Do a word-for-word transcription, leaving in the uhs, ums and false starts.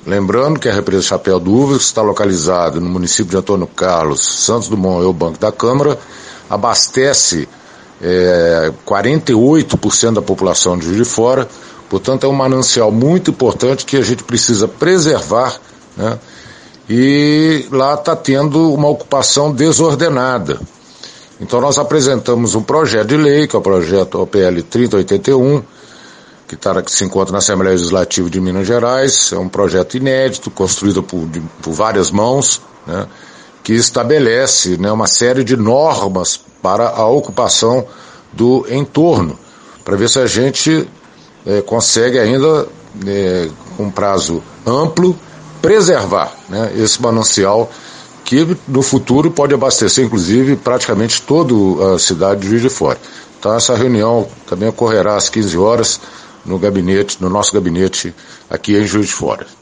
Lembrando que a represa Chapéu do Uvas, que está localizada no município de Antônio Carlos, Santos Dumont, é o Banco da Câmara, abastece é, quarenta e oito por cento da população de Juiz de Fora, portanto é um manancial muito importante que a gente precisa preservar, né? E lá está tendo uma ocupação desordenada. Então nós apresentamos um projeto de lei, que é o projeto O P L trinta oitenta e um, que, tá, que se encontra na Assembleia Legislativa de Minas Gerais. É um projeto inédito, construído por, de, por várias mãos, né, que estabelece, né, uma série de normas para a ocupação do entorno, para ver se a gente é, consegue ainda, é, com um prazo amplo, preservar, né, esse manancial que no futuro pode abastecer, inclusive, praticamente toda a cidade de Juiz de Fora. Então essa reunião também ocorrerá às quinze horas no gabinete, no nosso gabinete aqui em Juiz de Fora.